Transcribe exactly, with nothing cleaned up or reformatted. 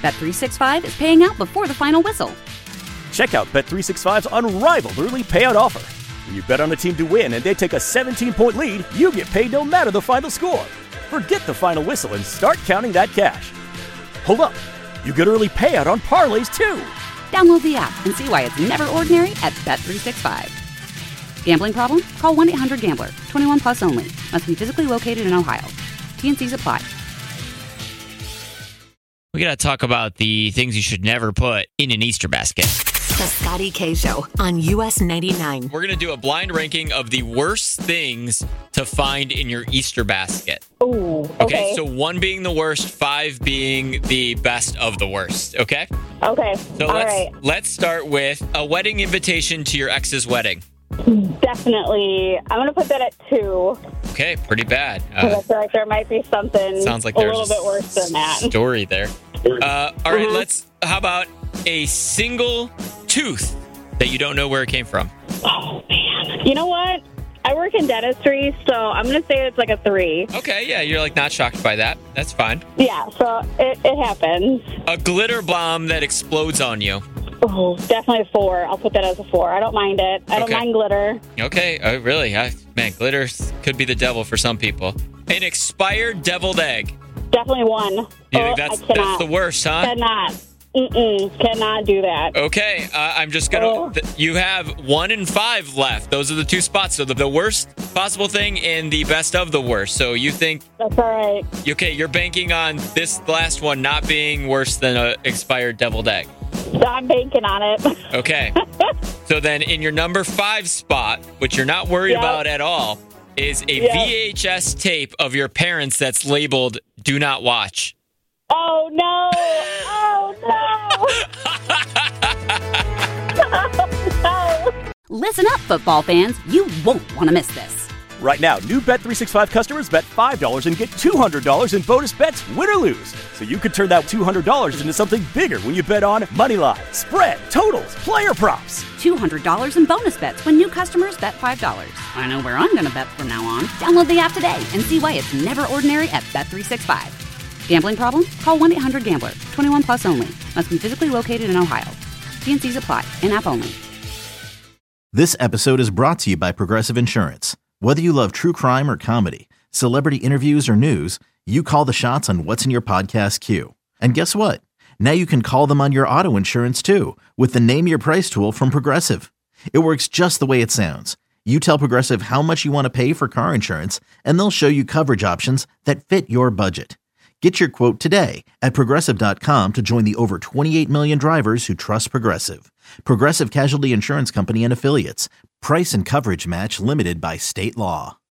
Bet three sixty-five is paying out before the final whistle. Check out Bet three sixty-five's unrivaled early payout offer. When you bet on a team to win and they take a seventeen-point lead, you get paid no matter the final score. Forget the final whistle and start counting that cash. Hold up. You get early payout on parlays, too. Download the app and see why it's never ordinary at Bet three sixty-five. Gambling problem? Call one eight hundred gambler. twenty-one plus only. Must be physically located in Ohio. T N Cs apply. We got to talk about the things you should never put in an Easter basket. The Scotty K Show on U S ninety-nine. We're going to do a blind ranking of the worst things to find in your Easter basket. Ooh, okay. Okay, so one being the worst, five being the best of the worst, okay? Okay, So all let's right. let's start with a wedding invitation to your ex's wedding. Definitely. I'm going to put that at two. Okay, pretty bad. Because Uh, I feel like there might be something sounds like a there's little bit worse than that. story there. Uh, all right, Mhm. let's, how about a single tooth that you don't know where it came from? Oh, man. You know what? I work in dentistry, so I'm going to say it's like a three. Okay, yeah, you're like not shocked by that. That's fine. Yeah, so it, it happens. A glitter bomb that explodes on you. Oh, definitely a four. I'll put that as a four. I don't mind it. I don't Okay. mind glitter. Okay, uh, really? I, man, glitter could be the devil for some people. An expired deviled egg. Definitely one. You oh, think that's, I cannot. that's the worst, huh? Cannot. Mm-mm. Cannot do that. Okay, uh, I'm just gonna. Oh. Th- you have one and five left. Those are the two spots. So the, the worst possible thing and the best of the worst. So you think, That's all right. okay, you're banking on this last one not being worse than an expired deviled egg. So I'm banking on it. Okay. So then in your number five spot, which you're not worried Yep. about at all, is a Yep. V H S tape of your parents that's labeled "Do Not Watch." Oh, no. Oh, no. Oh, no. Listen up, football fans. You won't want to miss this. Right now, new Bet three sixty-five customers bet five dollars and get two hundred dollars in bonus bets, win or lose. So you could turn that two hundred dollars into something bigger when you bet on money line, spread, totals, player props. two hundred dollars in bonus bets when new customers bet five dollars. I know where I'm going to bet from now on. Download the app today and see why it's never ordinary at Bet three sixty-five. Gambling problem? Call one eight hundred gambler. twenty-one plus only. Must be physically located in Ohio. T N Cs apply. In-app only. This episode is brought to you by Progressive Insurance. Whether you love true crime or comedy, celebrity interviews or news, you call the shots on what's in your podcast queue. And guess what? Now you can call them on your auto insurance too with the Name Your Price tool from Progressive. It works just the way it sounds. You tell Progressive how much you want to pay for car insurance, and they'll show you coverage options that fit your budget. Get your quote today at Progressive dot com to join the over twenty-eight million drivers who trust Progressive. Progressive Casualty Insurance Company and Affiliates. Price and coverage match limited by state law.